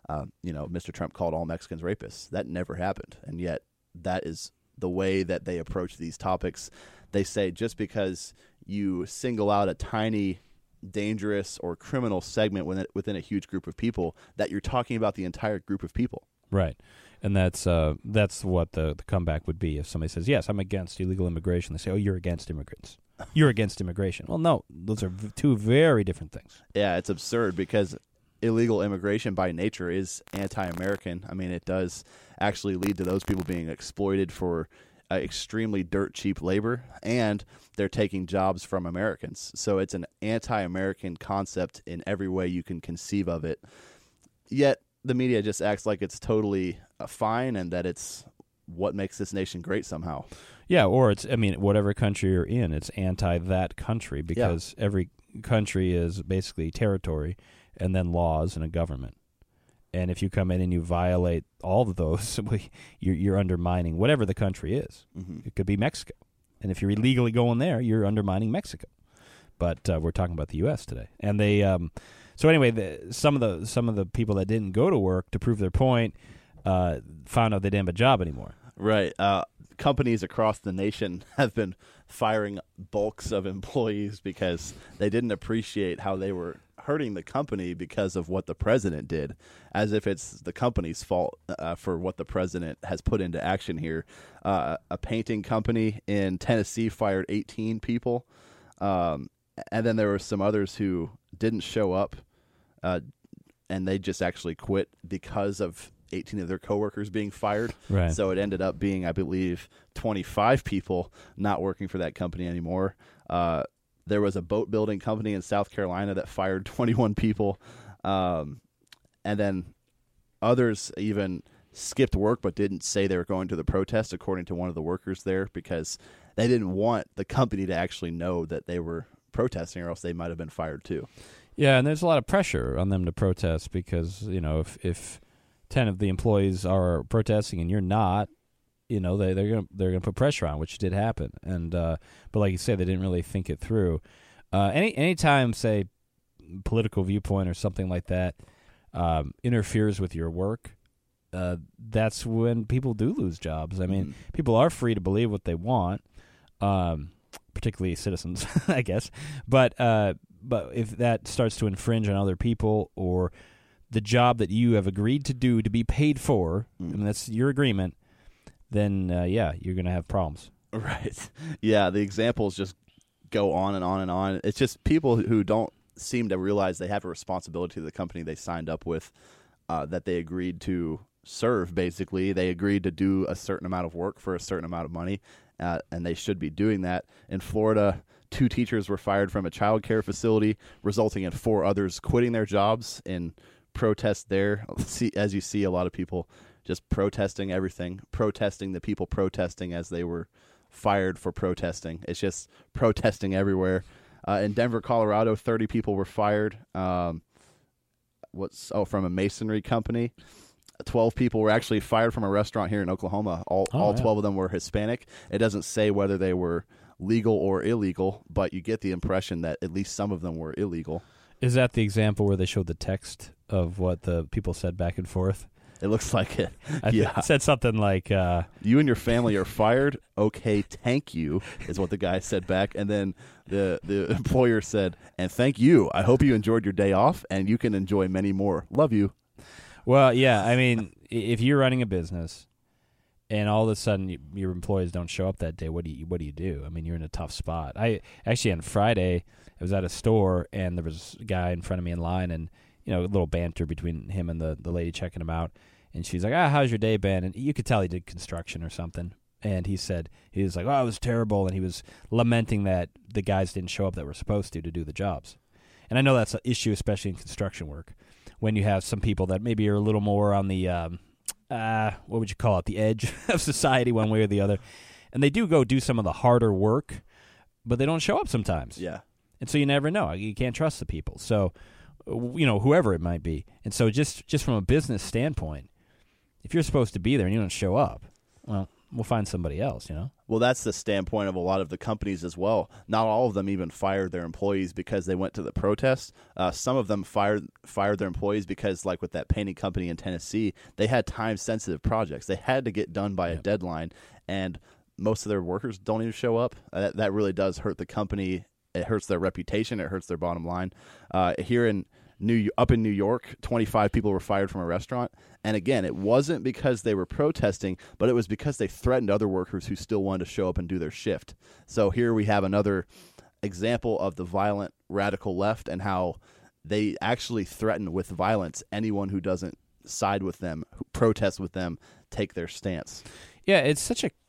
S3: Mr. Trump called all Mexicans rapists. That never happened, and yet that is the way that they approach these topics. They say just because you single out a tiny, dangerous, or criminal segment within a huge group of people, that you're talking about the entire group of people.
S2: Right. And that's what the comeback would be if somebody says, yes, I'm against illegal immigration. They say, oh, you're against immigrants. You're against immigration. Well, no, those are two very different things.
S3: Yeah, it's absurd because illegal immigration by nature is anti-American. I mean, it does actually lead to those people being exploited for extremely dirt cheap labor, and they're taking jobs from Americans. So it's an anti-American concept in every way you can conceive of it. Yet the media just acts like it's totally fine and that it's what makes this nation great somehow.
S2: Yeah, or whatever country you're in, it's anti that country because every country is basically territory and then laws and a government. And if you come in and you violate all of those, you're undermining whatever the country is. Mm-hmm. It could be Mexico. And if you're illegally going there, you're undermining Mexico. But we're talking about the U.S. today. And they so anyway, some of the people that didn't go to work to prove their point found out they didn't have a job anymore.
S3: Right. Companies across the nation have been firing bulks of employees because they didn't appreciate how they were hurting the company because of what the president did, as if it's the company's fault for what the president has put into action here. A painting company in Tennessee fired 18 people, and then there were some others who didn't show up, and they just actually quit because of 18 of their coworkers being fired.
S2: Right.
S3: So it ended up being, I believe, 25 people not working for that company anymore. There was a boat building company in South Carolina that fired 21 people. And then others even skipped work but didn't say they were going to the protest, according to one of the workers there, because they didn't want the company to actually know that they were protesting, or else they might have been fired too.
S2: Yeah, and there's a lot of pressure on them to protest because, if 10 of the employees are protesting and you're not, they're gonna put pressure on, which did happen. And but like you said, they didn't really think it through. Anytime, say, political viewpoint or something like that interferes with your work, that's when people do lose jobs. I mean, people are free to believe what they want, particularly citizens, I guess. But if that starts to infringe on other people or the job that you have agreed to do to be paid for, and that's your agreement, then, you're going to have problems.
S3: Right. Yeah, the examples just go on and on and on. It's just people who don't seem to realize they have a responsibility to the company they signed up with, that they agreed to serve, basically. They agreed to do a certain amount of work for a certain amount of money, and they should be doing that. In Florida, 2 teachers were fired from a child care facility, resulting in 4 others quitting their jobs in protest there. As you see, a lot of people just protesting everything, protesting the people protesting as they were fired for protesting. It's just protesting everywhere. In Denver, Colorado, 30 people were fired. From a masonry company. 12 people were actually fired from a restaurant here in Oklahoma. All 12 of them were Hispanic. It doesn't say whether they were legal or illegal, but you get the impression that at least some of them were illegal.
S2: Is that the example where they showed the text of what the people said back and forth?
S3: It looks like it.
S2: It said something like,
S3: you and your family are fired. Okay, thank you, is what the guy said back. And then the employer said, and thank you. I hope you enjoyed your day off, and you can enjoy many more. Love you.
S2: Well, yeah, I mean, if you're running a business and all of a sudden your employees don't show up that day, what do you do? I mean, you're in a tough spot. On Friday, I was at a store, and there was a guy in front of me in line, and a little banter between him and the lady checking him out. And she's like, how's your day been? And you could tell he did construction or something. And he was like, it was terrible. And he was lamenting that the guys didn't show up that were supposed to do the jobs. And I know that's an issue, especially in construction work, when you have some people that maybe are a little more on the, what would you call it, the edge of society one way or the other. And they do go do some of the harder work, but they don't show up sometimes.
S3: Yeah.
S2: And so you never know. You can't trust the people. So, whoever it might be. And so just from a business standpoint, if you're supposed to be there and you don't show up, well, we'll find somebody else,
S3: Well, that's the standpoint of a lot of the companies as well. Not all of them even fired their employees because they went to the protest. Some of them fired their employees because, like with that painting company in Tennessee, they had time-sensitive projects. They had to get done by a deadline, and most of their workers don't even show up. That really does hurt the company. It hurts their reputation. It hurts their bottom line. Here in New York, 25 people were fired from a restaurant. And again, it wasn't because they were protesting, but it was because they threatened other workers who still wanted to show up and do their shift. So here we have another example of the violent radical left and how they actually threaten with violence anyone who doesn't side with them, who protests with them, take their stance.
S2: Yeah, it's such a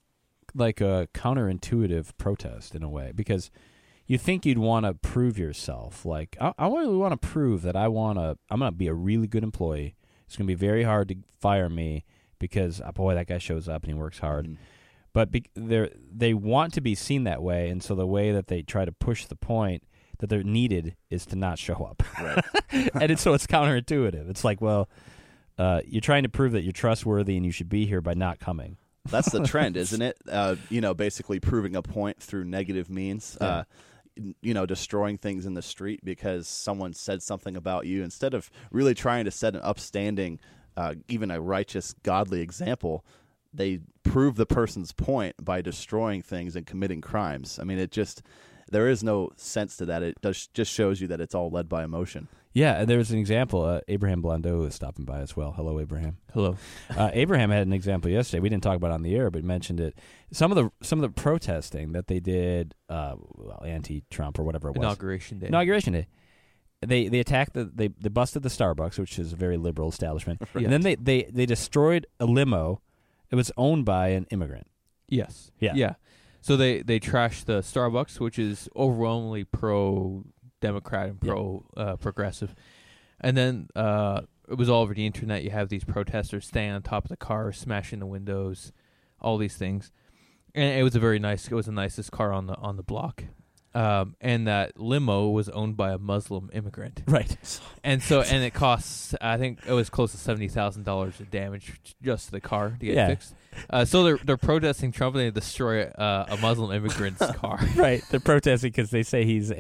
S2: counterintuitive protest in a way, because you think you'd want to prove yourself. Like, I really want to prove that I'm going to be a really good employee. It's going to be very hard to fire me because, boy, that guy shows up and he works hard. Mm-hmm. But they want to be seen that way, and so the way that they try to push the point that they're needed is to not show up.
S3: Right.
S2: And so it's counterintuitive. It's like, well, you're trying to prove that you're trustworthy and you should be here by not coming.
S3: That's the trend, isn't it? Basically proving a point through negative means. Yeah. Destroying things in the street because someone said something about you, instead of really trying to set an upstanding, even a righteous, godly example. They prove the person's point by destroying things and committing crimes. I mean, there is no sense to that. It just shows you that it's all led by emotion.
S2: Yeah, there was an example. Abraham Blondeau is stopping by as well. Hello, Abraham.
S4: Hello.
S2: Abraham had an example yesterday. We didn't talk about it on the air, but mentioned it. Some of the protesting that they did, anti-Trump or whatever it was.
S4: Inauguration Day.
S2: They attacked they busted the Starbucks, which is a very liberal establishment,
S4: Right.
S2: And then they destroyed a limo. It was owned by an immigrant.
S4: Yes.
S2: Yeah.
S4: Yeah. So they trashed the Starbucks, which is overwhelmingly pro-Democrat and progressive. And then it was all over the internet. You have these protesters standing on top of the car, smashing the windows, all these things. And it was the nicest car on the block. And that limo was owned by a Muslim immigrant.
S2: Right.
S4: And it costs, I think it was close to $70,000 of damage just to the car to get fixed. So they're protesting Trump and they destroy a Muslim immigrant's car.
S2: Right. They're protesting because they say he's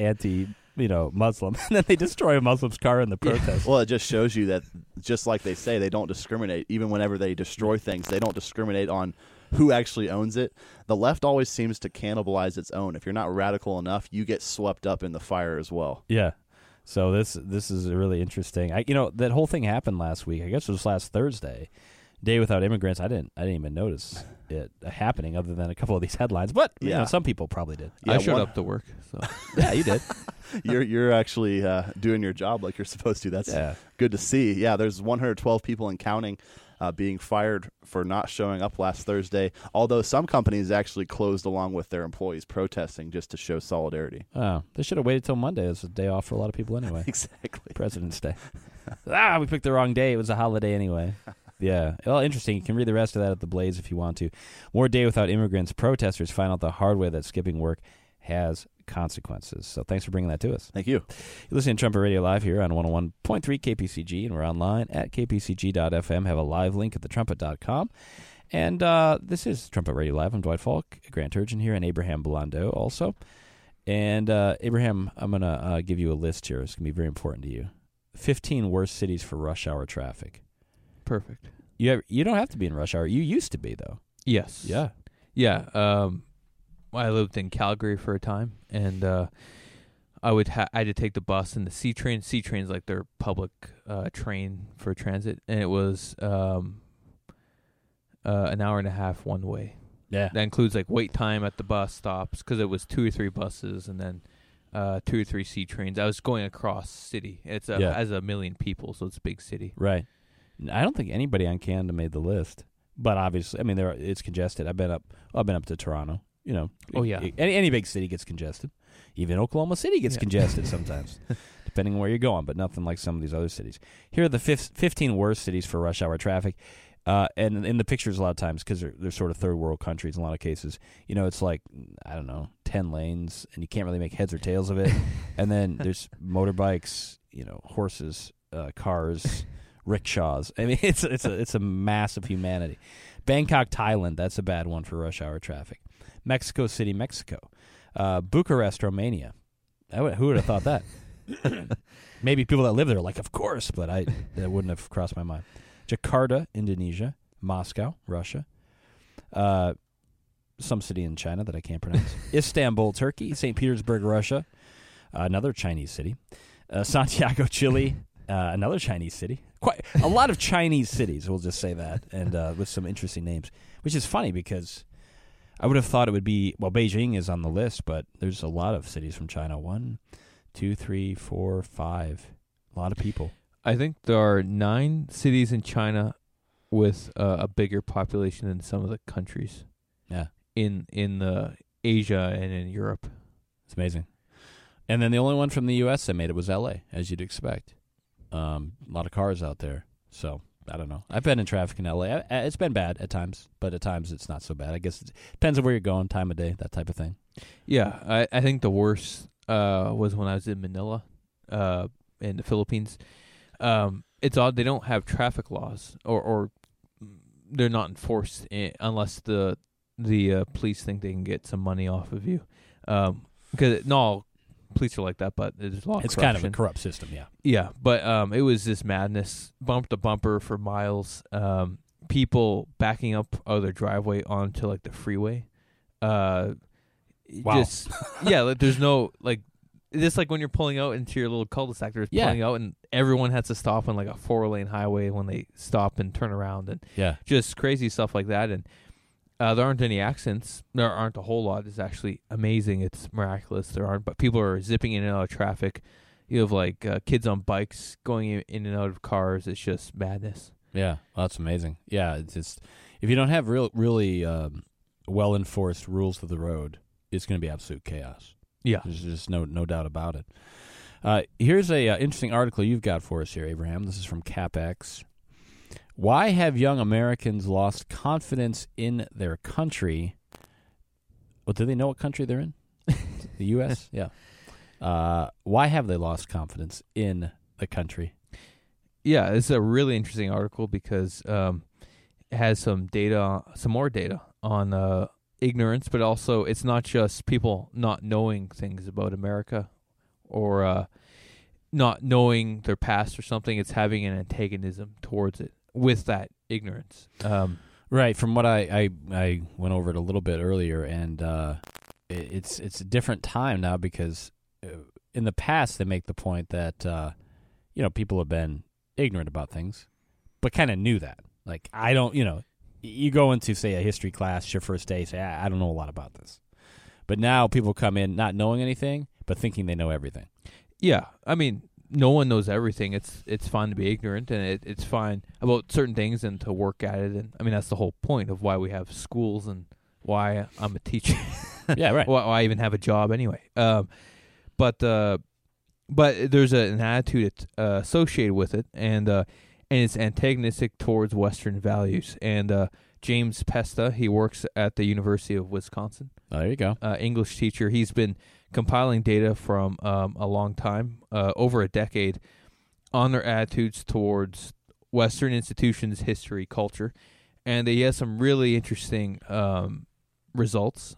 S2: Muslim. And then they destroy a Muslim's car in the protest.
S3: Well, it just shows you that, just like they say, they don't discriminate. Even whenever they destroy things, they don't discriminate on who actually owns it. The left always seems to cannibalize its own. If you're not radical enough, you get swept up in the fire as well.
S2: Yeah. So this is really interesting. That whole thing happened last week. I guess it was last Thursday. Day Without Immigrants. I didn't even notice it happening other than a couple of these headlines. But some people probably did.
S3: Yeah,
S4: I showed up to work. So.
S2: Yeah, you did.
S3: You're actually doing your job like you're supposed to. That's good to see. Yeah, there's 112 people and counting being fired for not showing up last Thursday, although some companies actually closed along with their employees protesting just to show solidarity.
S2: Oh, they should have waited till Monday. It's a day off for a lot of people anyway.
S3: Exactly.
S2: President's Day. We picked the wrong day. It was a holiday anyway. Yeah. Well, interesting. You can read the rest of that at the Blaze if you want to. More Day Without Immigrants. Protesters find out the hard way that skipping work has consequences. So thanks for bringing that to us.
S3: Thank you.
S2: You're listening to Trumpet Radio Live here on 101.3 KPCG, and we're online at kpcg.fm. Have a live link at thetrumpet.com. And this is Trumpet Radio Live. I'm Dwight Falk, Grant Turgeon here, and Abraham Blondeau also. And Abraham, I'm going to give you a list here. It's going to be very important to you. 15 worst cities for rush hour traffic.
S4: Perfect.
S2: You don't have to be in rush hour. You used to be, though.
S4: Yes.
S2: Yeah.
S4: Yeah. I lived in Calgary for a time, and I had to take the bus and the C train. C train's like their public train for transit, and it was an hour and a half one way.
S2: Yeah.
S4: That includes like wait time at the bus stops because it was 2 or 3 buses, and then 2 or 3 C trains. I was going across city. It's has 1 million people, so it's a big city.
S2: Right. I don't think anybody on Canada made the list, but obviously, I mean, it's congested. I've been up to Toronto. You know.
S4: Oh yeah.
S2: Any big city gets congested. Even Oklahoma City gets congested sometimes, depending on where you're going. But nothing like some of these other cities. Here are the 15 worst cities for rush hour traffic. And in the pictures, a lot of times, because they're sort of third world countries in a lot of cases, you know, it's like, I don't know, 10 lanes, and you can't really make heads or tails of it. And then there's motorbikes, you know, horses, cars, rickshaws. I mean, it's a mass of humanity. Bangkok, Thailand, that's a bad one for rush hour traffic. Mexico City, Mexico. Bucharest, Romania. Who would have thought that? Maybe people that live there are like, of course, but that wouldn't have crossed my mind. Jakarta, Indonesia. Moscow, Russia. Some city in China that I can't pronounce. Istanbul, Turkey. St. Petersburg, Russia. Another Chinese city. Santiago, Chile. Another Chinese city. Quite a lot of Chinese cities, we'll just say that, and with some interesting names, which is funny because I would have thought it would be, well, Beijing is on the list, but there's a lot of cities from China. 1, 2, 3, 4, 5. A lot of people.
S4: I think there are 9 cities in China with a bigger population than some of the countries.
S2: Yeah.
S4: In Asia and in Europe.
S2: It's amazing. And then the only one from the U.S. that made it was L.A., as you'd expect. A lot of cars out there. So, I don't know. I've been in traffic in L.A. It's been bad at times, but at times it's not so bad. I guess it depends on where you're going, time of day, that type of thing.
S4: Yeah, I think the worst was when I was in Manila, in the Philippines. It's odd they don't have traffic laws, or they're not enforced unless the police think they can get some money off of you. Because not all police are like that, but there's a lot of
S2: It's
S4: corruption.
S2: kind of a corrupt system, yeah.
S4: Yeah, but it was this madness, bump to bumper for miles. People backing up out of their driveway onto like the freeway.
S2: Wow.
S4: Like, there's no like. Just like when you're pulling out into your little cul-de-sac, there's pulling out, and everyone has to stop on like a 4-lane highway when they stop and turn around, and just crazy stuff like that. And there aren't any accidents. There aren't a whole lot. It's actually amazing. It's miraculous. There aren't, but people are zipping in and out of traffic. You have like kids on bikes going in and out of cars. It's just madness.
S2: Yeah, well, that's amazing. Yeah, it's just, if you don't have really well enforced rules of the road, it's going to be absolute chaos.
S4: Yeah,
S2: there's just no doubt about it. Here's a interesting article you've got for us here, Abraham. This is from CapX. Why have young Americans lost confidence in their country? Well, do they know what country they're in? The U.S.? Yeah. Why have they lost confidence in the country?
S4: Yeah, it's a really interesting article because it has some more data on ignorance, but also it's not just people not knowing things about America or not knowing their past or something. It's having an antagonism towards it with that ignorance.
S2: Right. From what I went over it a little bit earlier, and it's a different time now because in the past they make the point that people have been ignorant about things, but kind of knew that. Like, I don't, you go into, say, a history class, your first day, say, I don't know a lot about this. But now people come in not knowing anything, but thinking they know everything.
S4: Yeah. I mean, no one knows everything. It's fine to be ignorant, and it's fine about certain things and to work at it. And I mean, that's the whole point of why we have schools and why I'm a teacher.
S2: Yeah, right.
S4: Why I even have a job anyway. But there's an attitude associated with it, and it's antagonistic towards Western values. And James Pesta, he works at the University of Wisconsin.
S2: Oh, there you go.
S4: English teacher. He's been compiling data from a long time, over a decade, on their attitudes towards Western institutions, history, culture. And he has some really interesting results.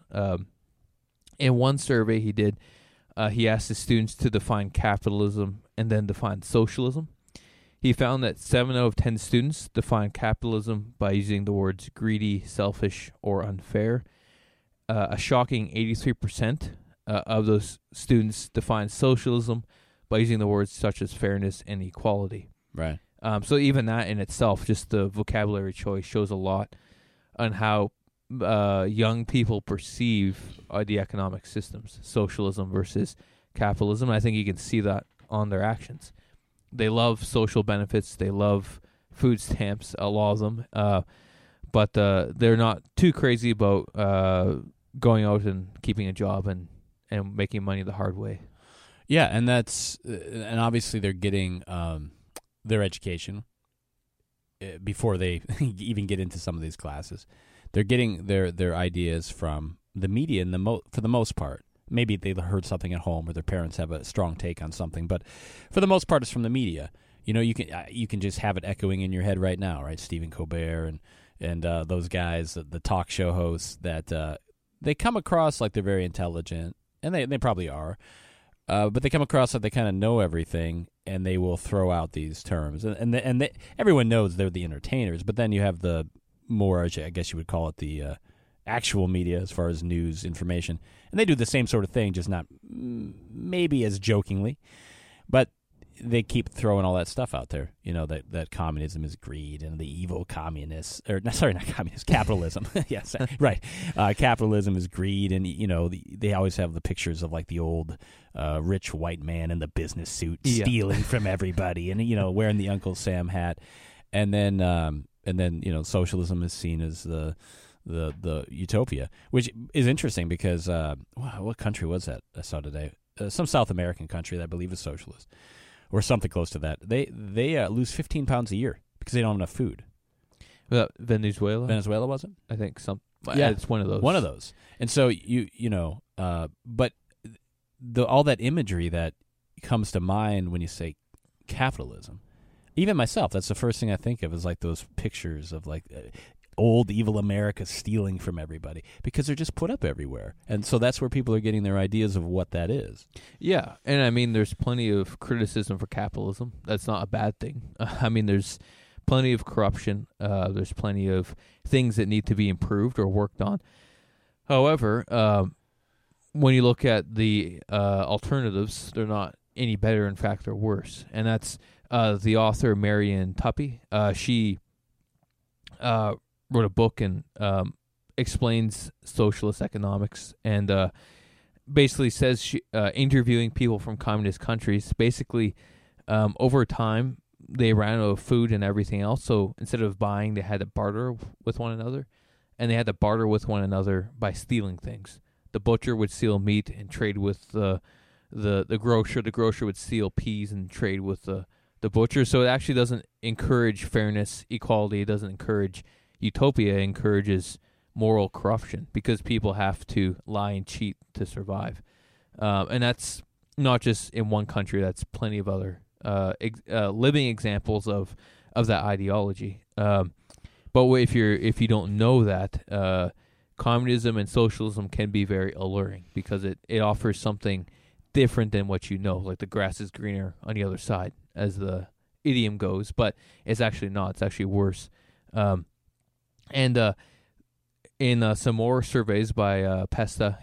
S4: In one survey he did, he asked the students to define capitalism and then define socialism. He found that 7 out of 10 students define capitalism by using the words greedy, selfish, or unfair. A shocking 83% of those students define socialism by using the words such as fairness and equality.
S2: Right.
S4: So even that in itself, just the vocabulary choice, shows a lot on how young people perceive the economic systems, socialism versus capitalism. I think you can see that on their actions. They love social benefits. They love food stamps, a lot of them. But they're not too crazy about going out and keeping a job and making money the hard way.
S2: Yeah, and obviously they're getting their education before they even get into some of these classes. They're getting their ideas from the media for the most part. Maybe they heard something at home or their parents have a strong take on something, but for the most part it's from the media. You know, you can just have it echoing in your head right now, right? Stephen Colbert and those guys, the talk show hosts, that they come across like they're very intelligent, and they probably are, but they come across like they kind of know everything, and they will throw out these terms, and everyone knows they're the entertainers. But then you have the more, I guess you would call it, the actual media as far as news information, and they do the same sort of thing, just not maybe as jokingly, but they keep throwing all that stuff out there, you know, that communism is greed and the evil communists, not communists, capitalism. Yes, right. Capitalism is greed, and, you know, they always have the pictures of like the old rich white man in the business suit stealing from everybody, and, you know, wearing the Uncle Sam hat, and then you know, socialism is seen as the utopia, which is interesting because what country was that I saw today? Some South American country that I believe is socialist, or something close to that. They lose 15 pounds a year because they don't have enough food.
S4: Venezuela?
S2: Venezuela, was it?
S4: I think some.
S2: Yeah,
S4: it's one of those.
S2: One of those. And so you know, but all that imagery that comes to mind when you say capitalism, even myself, that's the first thing I think of, is like those pictures of like old evil America stealing from everybody, because they're just put up everywhere. And so that's where people are getting their ideas of what that is.
S4: Yeah, and I mean, there's plenty of criticism for capitalism. That's not a bad thing. I mean, there's plenty of corruption. There's plenty of things that need to be improved or worked on. However, when you look at the alternatives, they're not any better. In fact, they're worse. And that's the author Marian Tuppy. She wrote a book and explains socialist economics, and basically says interviewing people from communist countries, basically over time they ran out of food and everything else, so instead of buying, they had to barter with one another, and they had to barter with one another by stealing things. The butcher would steal meat and trade with the grocer. The grocer would steal peas and trade with the butcher. So it actually doesn't encourage fairness, equality. It doesn't encourage utopia. It encourages moral corruption, because people have to lie and cheat to survive. And that's not just in one country. That's plenty of other living examples of that ideology. But if you don't know that, communism and socialism can be very alluring, because it offers something different than what you know, like the grass is greener on the other side, as the idiom goes, but it's actually not. It's actually worse. And in some more surveys by Pesta,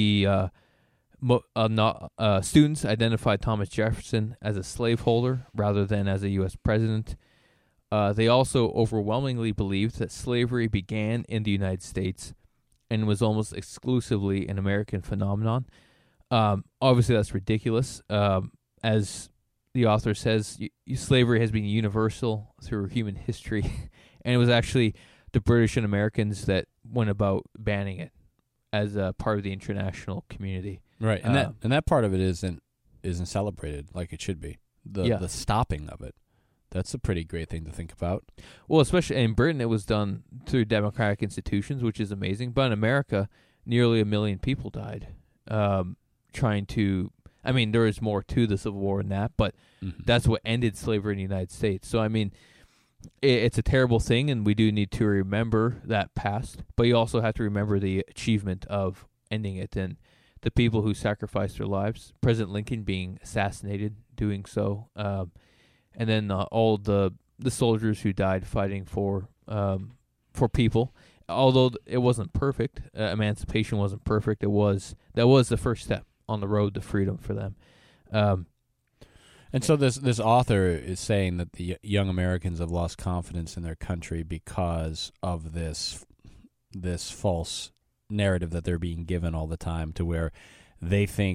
S4: students identified Thomas Jefferson as a slaveholder rather than as a U.S. president. They also overwhelmingly believed that slavery began in the United States and was almost exclusively an American phenomenon. Obviously, that's ridiculous. As the author says, slavery has been universal through human history, and it was actually the British and Americans that went about banning it as a part of the international community.
S2: Right, and that part of it isn't celebrated like it should be. The stopping of it. That's a pretty great thing to think about.
S4: Well, especially in Britain, it was done through democratic institutions, which is amazing. But in America, nearly 1 million people died trying to... I mean, there is more to the Civil War than that, but that's what ended slavery in the United States. So, I mean, it's a terrible thing, and we do need to remember that past. But you also have to remember the achievement of ending it and the people who sacrificed their lives. President Lincoln being assassinated, doing so, and then all the soldiers who died fighting for people. Although it wasn't perfect, emancipation wasn't perfect. That was the first step on the road to freedom for them.
S2: And so this author is saying that the young Americans have lost confidence in their country because of this false narrative that they're being given all the time, to where they think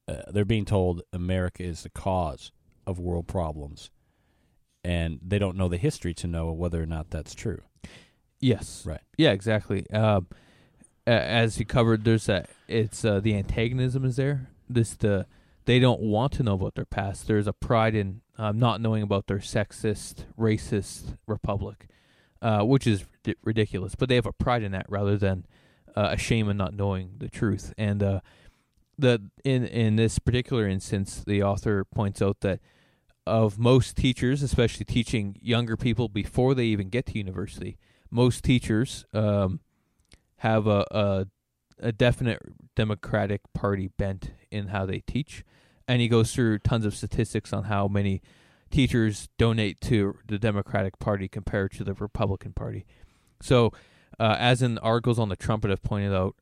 S2: they're being told America is the cause of world problems, and they don't know the history to know whether or not that's true.
S4: Yes.
S2: Right.
S4: Yeah, exactly. As you covered, there's the antagonism is there. They don't want to know about their past. There's a pride in not knowing about their sexist, racist republic, which is ridiculous. But they have a pride in that rather than a shame in not knowing the truth. And in this particular instance, the author points out that of most teachers, especially teaching younger people before they even get to university, most teachers have a definite Democratic Party bent in how they teach. And he goes through tons of statistics on how many teachers donate to the Democratic Party compared to the Republican Party. So, as in articles on the Trumpet have pointed out,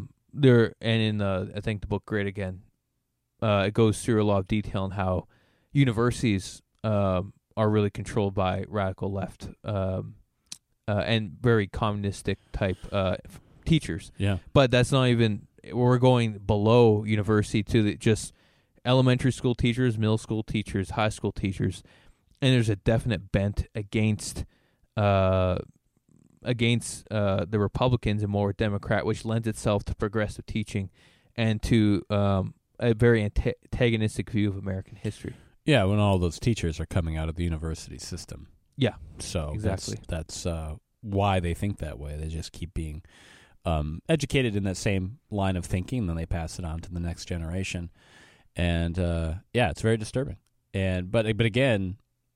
S4: I think the book Great Again, it goes through a lot of detail on how universities are really controlled by radical left and very communistic type teachers.
S2: Yeah.
S4: But that's not even, we're going below university to just elementary school teachers, middle school teachers, high school teachers, and there's a definite bent against the Republicans and more Democrat, which lends itself to progressive teaching and to a very antagonistic view of American history.
S2: Yeah, when all those teachers are coming out of the university system.
S4: Yeah,
S2: so
S4: exactly.
S2: That's why they think that way. They just keep being educated in that same line of thinking, and then they pass it on to the next generation. And it's very disturbing. But again,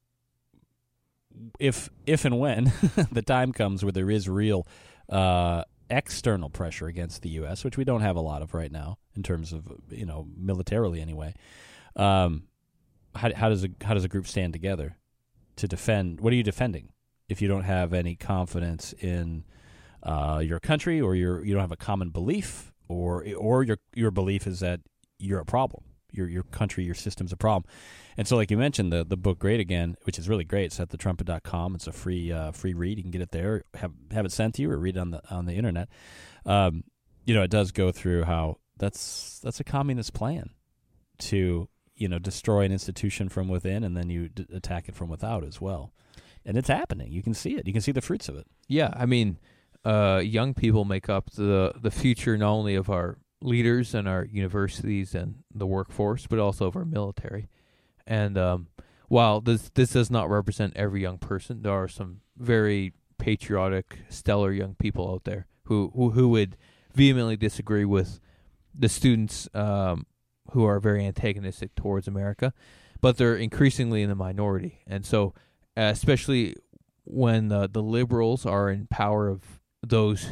S2: if and when the time comes where there is real external pressure against the U.S., which we don't have a lot of right now in terms of militarily anyway, how does a group stand together to defend? What are you defending if you don't have any confidence in your country, or you don't have a common belief, or your belief is that you're a problem? Your country, your system's a problem. And so, like you mentioned, the book Great Again, which is really great. It's at thetrumpet.com. It's a free read. You can get it there, have it sent to you, or read it on the internet. It does go through how that's a communist plan to destroy an institution from within, and then you attack it from without as well. And it's happening. You can see it. You can see the fruits of it.
S4: Yeah, I mean, young people make up the future not only of our leaders and our universities and the workforce, but also of our military. And while this does not represent every young person, there are some very patriotic, stellar young people out there who would vehemently disagree with the students who are very antagonistic towards America, but they're increasingly in the minority. And so, especially when the liberals are in power of those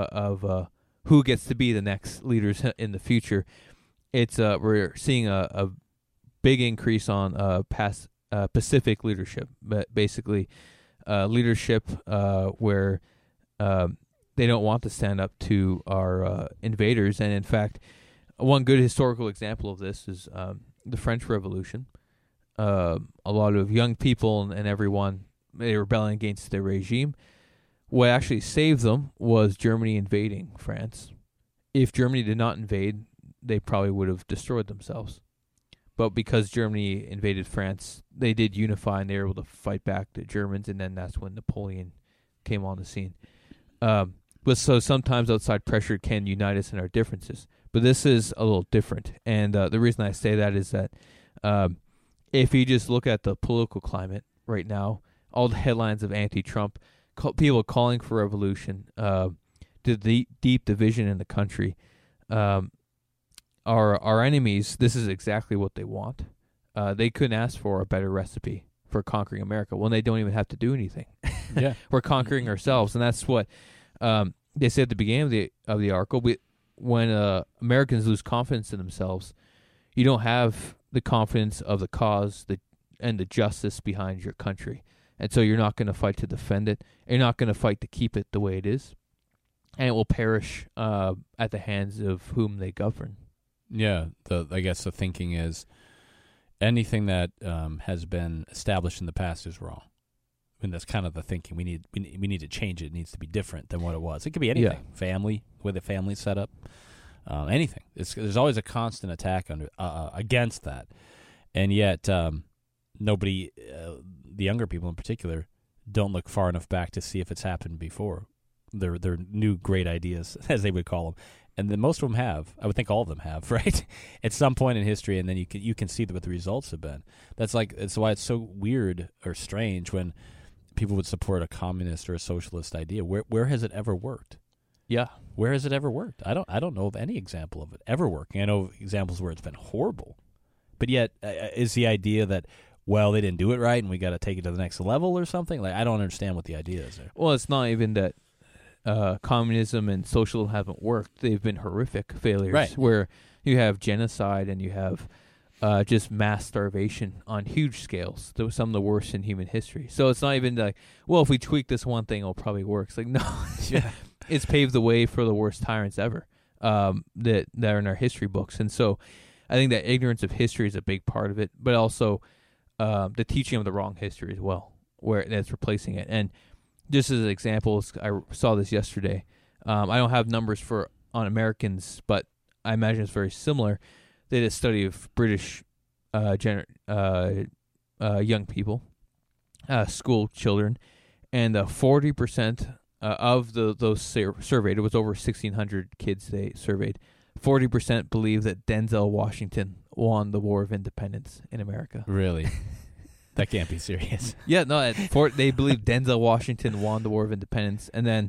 S4: who gets to be the next leaders in the future, it's we're seeing a big increase on Pacific leadership, but basically leadership where they don't want to stand up to our invaders. And in fact, one good historical example of this is the French Revolution. A lot of young people and everyone, they were rebelling against their regime. What actually saved them was Germany invading France. If Germany did not invade, they probably would have destroyed themselves. But because Germany invaded France, they did unify, and they were able to fight back the Germans, and then that's when Napoleon came on the scene. But so sometimes outside pressure can unite us in our differences. But this is a little different. And the reason I say that is that if you just look at the political climate right now, all the headlines of anti-Trump, people calling for revolution, the deep division in the country, our enemies, this is exactly what they want. They couldn't ask for a better recipe for conquering America when they don't even have to do anything.
S2: Yeah,
S4: we're conquering ourselves, and that's what they said at the beginning of the article. When Americans lose confidence in themselves, you don't have the confidence of the cause and the justice behind your country. And so you're not going to fight to defend it. You're not going to fight to keep it the way it is. And it will perish at the hands of whom they govern.
S2: Yeah, I guess the thinking is anything that has been established in the past is wrong. I mean, that's kind of the thinking. We need to change it. It needs to be different than what it was. It could be anything.
S4: Yeah.
S2: Family, the way the family's set up. anything. There's always a constant attack against that, and yet nobody, the younger people in particular, don't look far enough back to see if it's happened before. Their new great ideas, as they would call them, and then most of them have. I would think all of them have, right? At some point in history, and then you can see what the results have been. That's why it's so weird or strange when people would support a communist or a socialist idea. Where has it ever worked?
S4: Yeah.
S2: Where has it ever worked? I don't know of any example of it ever working. I know examples where it's been horrible. But yet, is the idea that, well, they didn't do it right and we got to take it to the next level or something? Like, I don't understand what the idea is there.
S4: Well, it's not even that communism and socialism haven't worked. They've been horrific failures.
S2: Right.
S4: Where you have genocide and you have just mass starvation on huge scales. That was some of the worst in human history. So it's not even like, well, if we tweak this one thing, it'll probably work. It's like, no.
S2: Yeah.
S4: It's paved the way for the worst tyrants ever that are in our history books. And so I think that ignorance of history is a big part of it, but also the teaching of the wrong history as well, where that's replacing it. And just as an example, I saw this yesterday. I don't have numbers on Americans, but I imagine it's very similar. They did a study of British young people, school children, and 40% of those surveyed, it was over 1,600 kids they surveyed, 40% believe that Denzel Washington won the War of Independence in America.
S2: Really? That can't be serious.
S4: Yeah, no, they believe Denzel Washington won the War of Independence, and then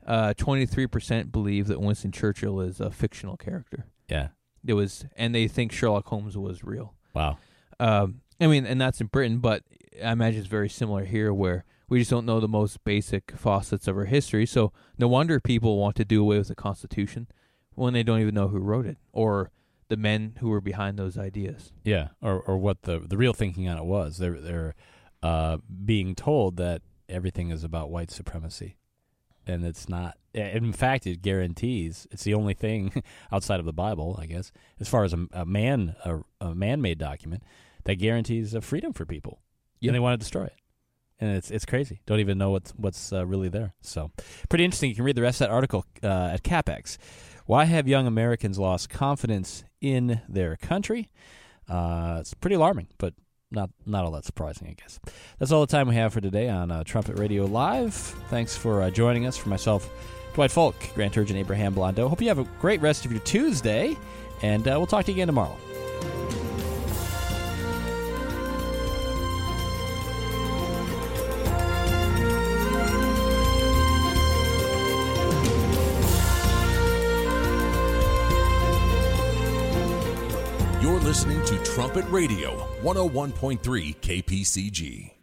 S4: 23% believe that Winston Churchill is a fictional character.
S2: Yeah.
S4: And they think Sherlock Holmes was real.
S2: Wow.
S4: I mean, and that's in Britain, but I imagine it's very similar here, where we just don't know the most basic facets of our history. So no wonder people want to do away with the Constitution when they don't even know who wrote it or the men who were behind those ideas.
S2: Yeah, or what the real thinking on it was. They're being told that everything is about white supremacy, and it's not. In fact, it guarantees it's the only thing outside of the Bible, I guess, as far as a man-made document that guarantees freedom for people. Yep. And they want to destroy it. And it's crazy. Don't even know what's really there. So pretty interesting. You can read the rest of that article at CapEx. Why have young Americans lost confidence in their country? It's pretty alarming, but not all that surprising, I guess. That's all the time we have for today on Trumpet Radio Live. Thanks for joining us. For myself, Dwight Folk, Grant Urgent, Abraham Blondeau. Hope you have a great rest of your Tuesday, and we'll talk to you again tomorrow.
S1: You're listening to Trumpet Radio, 101.3 KPCG.